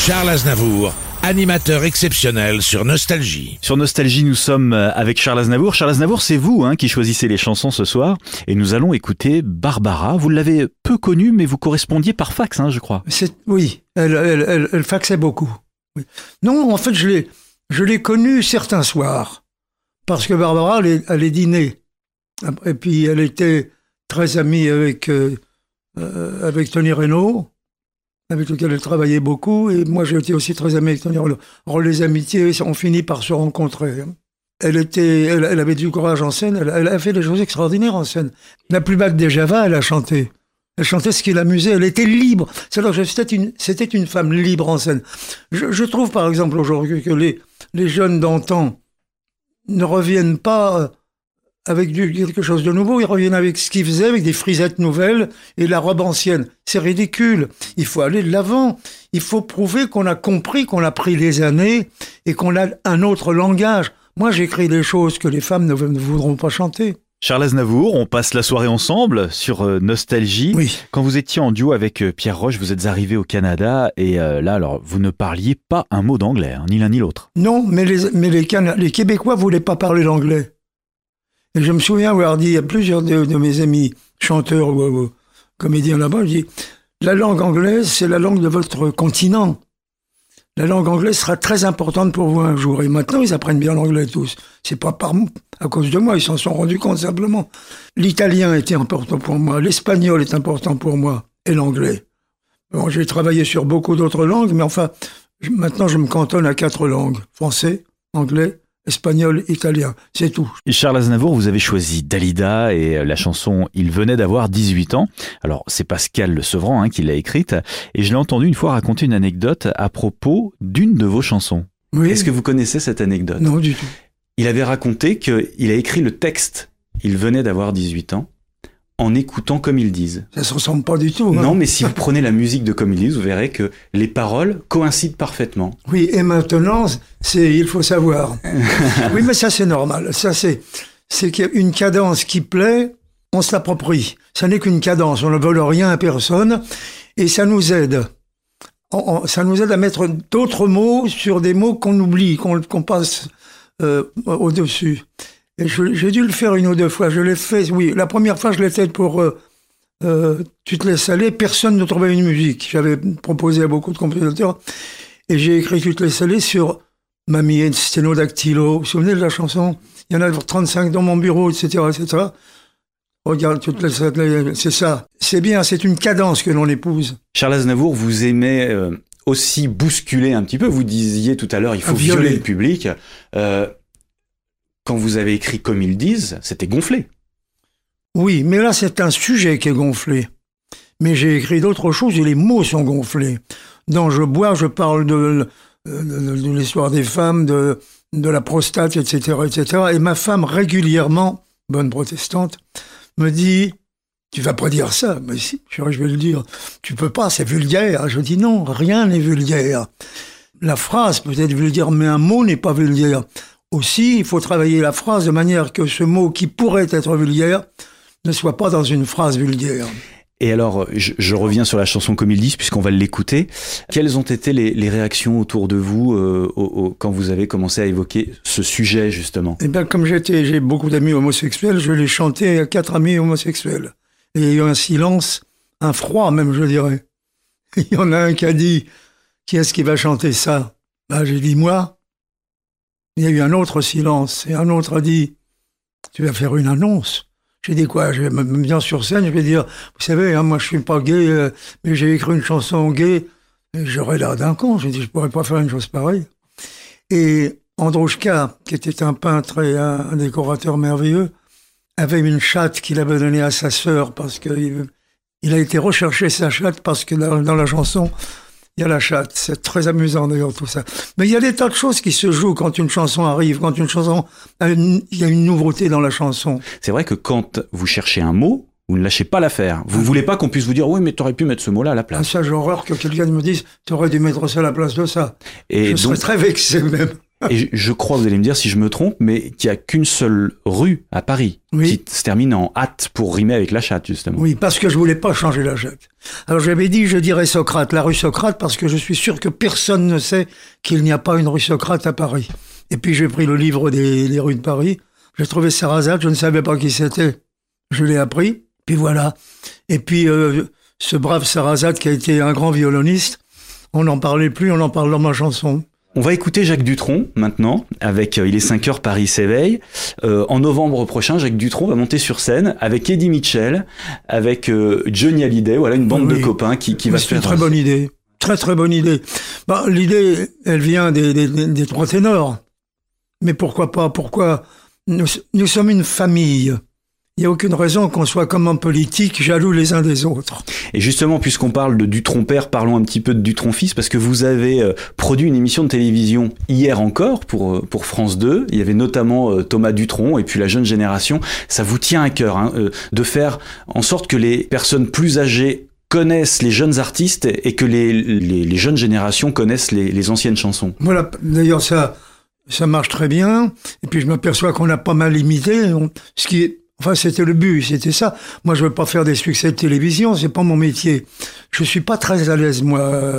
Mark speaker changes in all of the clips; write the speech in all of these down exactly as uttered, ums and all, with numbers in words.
Speaker 1: Charles Aznavour, animateur exceptionnel sur Nostalgie.
Speaker 2: Sur Nostalgie, nous sommes avec Charles Aznavour. Charles Aznavour, c'est vous hein, qui choisissez les chansons ce soir. Et nous allons écouter Barbara. Vous l'avez peu connue, mais vous correspondiez par fax, hein, je crois.
Speaker 3: C'est, oui, elle, elle, elle, elle faxait beaucoup. Oui. Non, en fait, je l'ai, je l'ai connue certains soirs. Parce que Barbara, elle, elle est dînée. Et puis, elle était très amie avec, euh, euh, avec Tony Reynaud, avec lequel elle travaillait beaucoup, et moi j'ai été aussi très ami avec Tony Reynaud. Alors les amitiés ont fini par se rencontrer. Elle était, elle, elle avait du courage en scène, elle, elle a fait des choses extraordinaires en scène. La plus belle des Java, elle a chanté. Elle chantait ce qui l'amusait, elle était libre. C'est-à-dire que c'était une, c'était une femme libre en scène. Je, je trouve par exemple aujourd'hui que les, les jeunes d'antan ne reviennent pas avec du, quelque chose de nouveau, ils reviennent avec ce qu'ils faisaient, avec des frisettes nouvelles et la robe ancienne. C'est ridicule. Il faut aller de l'avant. Il faut prouver qu'on a compris, qu'on a pris les années et qu'on a un autre langage. Moi, j'écris des choses que les femmes ne, ne voudront pas chanter.
Speaker 2: Charles Aznavour, on passe la soirée ensemble sur euh, Nostalgie.
Speaker 3: Oui.
Speaker 2: Quand vous étiez en duo avec euh, Pierre Roche, vous êtes arrivé au Canada et euh, là, alors, vous ne parliez pas un mot d'anglais, hein, ni l'un ni l'autre.
Speaker 3: Non, mais les, mais les, Cana- les Québécois voulaient pas parler l'anglais. Et je me souviens avoir dit à plusieurs de, de mes amis chanteurs ou, ou comédiens là-bas, je dis, la langue anglaise, c'est la langue de votre continent. La langue anglaise sera très importante pour vous un jour. Et maintenant, ils apprennent bien l'anglais tous. C'est pas par, à cause de moi, ils s'en sont rendus compte simplement. L'italien était important pour moi, l'espagnol est important pour moi, et l'anglais. Bon, j'ai travaillé sur beaucoup d'autres langues, mais enfin, je, maintenant je me cantonne à quatre langues. Français, anglais, espagnol, italien, c'est tout.
Speaker 2: Et Charles Aznavour, vous avez choisi Dalida et la chanson « Il venait d'avoir dix-huit ans ». Alors, c'est Pascal Le Sevran hein, qui l'a écrite. Et je l'ai entendu une fois raconter une anecdote à propos d'une de vos chansons.
Speaker 3: Oui.
Speaker 2: Est-ce que vous connaissez cette anecdote ?
Speaker 3: Non, du tout.
Speaker 2: Il avait raconté qu'il a écrit le texte « Il venait d'avoir dix-huit ans » en écoutant Comme ils disent.
Speaker 3: Ça se ressemble pas du tout. Hein.
Speaker 2: Non, mais si vous prenez la musique de Comme ils disent, vous verrez que les paroles coïncident parfaitement.
Speaker 3: Oui, et maintenant, c'est il faut savoir. Oui, mais ça c'est normal. Ça c'est c'est qu'une cadence qui plaît, on se l'approprie. Ça n'est qu'une cadence, on ne vole rien à personne, et ça nous aide. On, on, ça nous aide à mettre d'autres mots sur des mots qu'on oublie, qu'on, qu'on passe euh, au-dessus. Et je, j'ai dû le faire une ou deux fois. Je l'ai fait, oui. La première fois, je l'ai fait pour euh, euh, Tu te laisses aller. Personne ne trouvait une musique. J'avais proposé à beaucoup de compositeurs. Et j'ai écrit Tu te laisses aller sur Mamie et Sténodactylo. Vous vous souvenez de la chanson ? Il y en a trente-cinq dans mon bureau, et cetera, et cetera. Regarde, tu te laisses aller. C'est ça. C'est bien, c'est une cadence que l'on épouse.
Speaker 2: Charles Aznavour, vous aimez euh, aussi bousculer un petit peu. Vous disiez tout à l'heure, il faut violer. violer le public. Euh, Quand vous avez écrit Comme ils disent, c'était gonflé.
Speaker 3: Oui, mais là, c'est un sujet qui est gonflé. Mais j'ai écrit d'autres choses et les mots sont gonflés. Dans Je bois, je parle de, de, de, de l'histoire des femmes, de, de la prostate, et cetera, et cetera. Et ma femme, régulièrement, bonne protestante, me dit « Tu vas pas dire ça ?» Mais si, je vais le dire. « Tu peux pas, c'est vulgaire. » Je dis « Non, rien n'est vulgaire. » La phrase peut être vulgaire, mais un mot n'est pas vulgaire. Aussi, il faut travailler la phrase de manière que ce mot qui pourrait être vulgaire ne soit pas dans une phrase vulgaire.
Speaker 2: Et alors, je, je reviens sur la chanson Comme ils disent, puisqu'on va l'écouter. Quelles ont été les, les réactions autour de vous euh, au, au, quand vous avez commencé à évoquer ce sujet, justement ?
Speaker 3: Eh bien, comme j'étais, j'ai beaucoup d'amis homosexuels, je l'ai chanté à quatre amis homosexuels. Et il y a eu un silence, un froid même, je dirais. Il y en a un qui a dit « Qui est-ce qui va chanter ça ?» Ben, j'ai dit « Moi ». Il y a eu un autre silence, et un autre a dit « Tu vas faire une annonce ?» J'ai dit quoi ? Je vais me mettre sur scène, je vais dire « Vous savez, hein, moi je suis pas gay, euh, mais j'ai écrit une chanson gay. » Et j'aurais l'air d'un con, j'ai dit « Je pourrais pas faire une chose pareille. » Et Androuchka, qui était un peintre et un, un décorateur merveilleux, avait une chatte qu'il avait donnée à sa sœur, parce qu'il il a été rechercher sa chatte, parce que dans, dans la chanson, il y a la chatte. C'est très amusant d'ailleurs tout ça. Mais il y a des tas de choses qui se jouent quand une chanson arrive, quand une chanson, il y a une nouveauté dans la chanson.
Speaker 2: C'est vrai que quand vous cherchez un mot, vous ne lâchez pas l'affaire. Vous ne voulez pas qu'on puisse vous dire « Oui, mais tu aurais pu mettre ce mot-là à la place. »
Speaker 3: Ah, ça, j'ai horreur que quelqu'un me dise « Tu aurais dû mettre ça à la place de ça. »
Speaker 2: Et
Speaker 3: Je
Speaker 2: donc,
Speaker 3: serais très vexé même.
Speaker 2: Et je crois, vous allez me dire si je me trompe, mais qu'il n'y a qu'une seule rue à Paris
Speaker 3: oui.
Speaker 2: qui se termine en hâte pour rimer avec la chatte, justement.
Speaker 3: Oui, parce que je voulais pas changer la chatte. Alors j'avais dit, je dirais Socrate, la rue Socrate, parce que je suis sûr que personne ne sait qu'il n'y a pas une rue Socrate à Paris. Et puis j'ai pris le livre des, des rues de Paris, j'ai trouvé Sarrazate, je ne savais pas qui c'était, je l'ai appris, puis voilà. Et puis euh, ce brave Sarrazate qui a été un grand violoniste, on n'en parlait plus, on en parle dans ma chanson.
Speaker 2: On va écouter Jacques Dutronc maintenant, avec euh, Il est cinq heures, Paris s'éveille. Euh, en novembre prochain, Jacques Dutronc va monter sur scène avec Eddie Mitchell, avec euh, Johnny Hallyday, voilà une bande oui. de copains qui, qui va se faire...
Speaker 3: C'est une très bonne idée, très très bonne idée. Bah, l'idée, elle vient des, des, des trois ténors. Mais pourquoi pas, pourquoi nous, nous sommes une famille. Il n'y a aucune raison qu'on soit comme en politique, jaloux les uns des autres.
Speaker 2: Et justement, puisqu'on parle de Dutronc père, parlons un petit peu de Dutronc fils, parce que vous avez euh, produit une émission de télévision hier encore pour, euh, pour France deux. Il y avait notamment euh, Thomas Dutronc et puis la jeune génération. Ça vous tient à cœur hein, euh, de faire en sorte que les personnes plus âgées connaissent les jeunes artistes et que les, les, les jeunes générations connaissent les, les anciennes chansons.
Speaker 3: Voilà, d'ailleurs ça, ça marche très bien. Et puis je m'aperçois qu'on a pas mal imité, on, ce qui est... Enfin, c'était le but, c'était ça. Moi, je veux pas faire des succès de télévision, c'est pas mon métier. Je suis pas très à l'aise, moi, euh,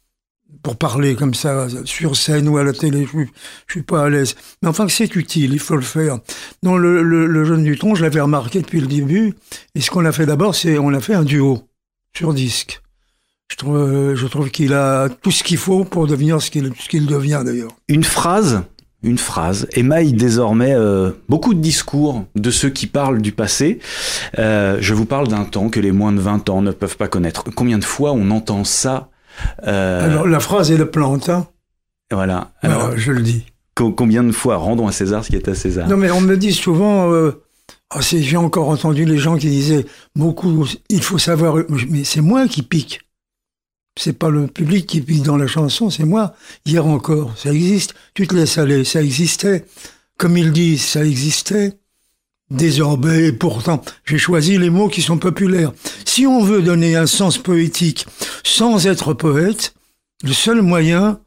Speaker 3: pour parler comme ça, sur scène ou à la télé. Je, je suis pas à l'aise. Mais enfin, c'est utile, il faut le faire. Donc, le, le, le jeune Dutronc, je l'avais remarqué depuis le début. Et ce qu'on a fait d'abord, c'est on a fait un duo sur disque. Je trouve, euh, je trouve qu'il a tout ce qu'il faut pour devenir ce qu'il, ce qu'il devient, d'ailleurs.
Speaker 2: Une phrase Une phrase émaille désormais euh, beaucoup de discours de ceux qui parlent du passé. Euh, je vous parle d'un temps que les moins de vingt ans ne peuvent pas connaître. Combien de fois on entend ça euh...
Speaker 3: Alors, la phrase est le plante, hein.
Speaker 2: Voilà. Alors,
Speaker 3: Alors, je le dis.
Speaker 2: Co- combien de fois rendons à César ce qui est à César?
Speaker 3: Non, mais on me dit souvent... Euh, oh, c'est, j'ai encore entendu les gens qui disaient beaucoup, il faut savoir... Mais c'est moi qui pique. C'est pas le public qui pique dans la chanson, c'est moi. Hier encore, ça existe. Tu te laisses aller, ça existait. Comme ils disent, ça existait. Désormais, pourtant, j'ai choisi les mots qui sont populaires. Si on veut donner un sens poétique sans être poète, le seul moyen,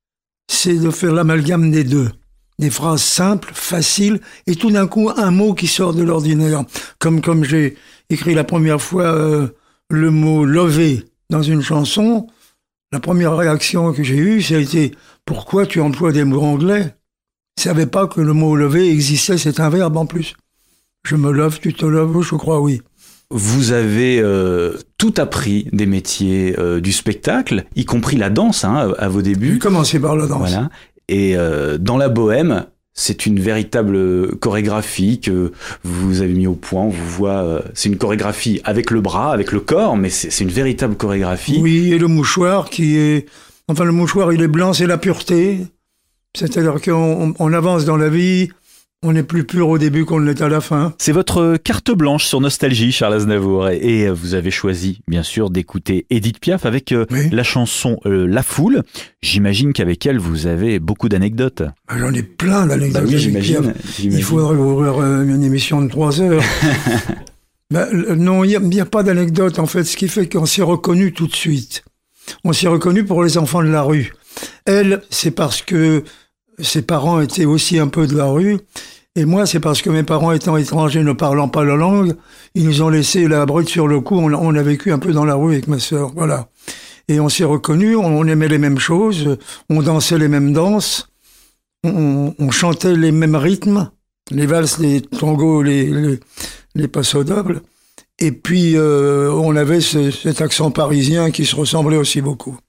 Speaker 3: c'est de faire l'amalgame des deux. Des phrases simples, faciles, et tout d'un coup, un mot qui sort de l'ordinaire. Comme, comme j'ai écrit la première fois euh, le mot « lover ». Dans une chanson, la première réaction que j'ai eue, ça a été « Pourquoi tu emploies des mots anglais ?» Je ne savais pas que le mot « lever » existait, c'est un verbe en plus. Je me love, tu te loves, je crois oui.
Speaker 2: Vous avez euh, tout appris des métiers euh, du spectacle, y compris la danse hein, à vos débuts.
Speaker 3: J'ai commencé par la danse.
Speaker 2: Voilà. Et euh, dans la bohème, c'est une véritable chorégraphie que vous avez mis au point. On vous voit, euh, c'est une chorégraphie avec le bras, avec le corps, mais c'est, c'est une véritable chorégraphie.
Speaker 3: Oui, et le mouchoir qui est... Enfin, le mouchoir, il est blanc, c'est la pureté. C'est-à-dire qu'on on avance dans la vie, on est plus pur au début qu'on l'est à la fin.
Speaker 2: C'est votre carte blanche sur Nostalgie, Charles Aznavour. Et vous avez choisi, bien sûr, d'écouter Édith Piaf avec euh, oui. la chanson euh, La Foule. J'imagine qu'avec elle, vous avez beaucoup d'anecdotes.
Speaker 3: Bah, j'en ai plein d'anecdotes.
Speaker 2: Bah oui, j'imagine, j'imagine.
Speaker 3: Il faudrait ouvrir une émission de trois heures. bah, non, il n'y a, a pas d'anecdote, en fait. Ce qui fait qu'on s'est reconnu tout de suite. On s'est reconnu pour les enfants de la rue. Elle, c'est parce que ses parents étaient aussi un peu de la rue. Et moi, c'est parce que mes parents étant étrangers, ne parlant pas la langue, ils nous ont laissé la brute sur le cou. On, on a vécu un peu dans la rue avec ma sœur, voilà. Et on s'est reconnus, on aimait les mêmes choses, on dansait les mêmes danses, on, on chantait les mêmes rythmes, les valses, les tangos, les, les, les passos dobles. Et puis, euh, on avait ce, cet accent parisien qui se ressemblait aussi beaucoup.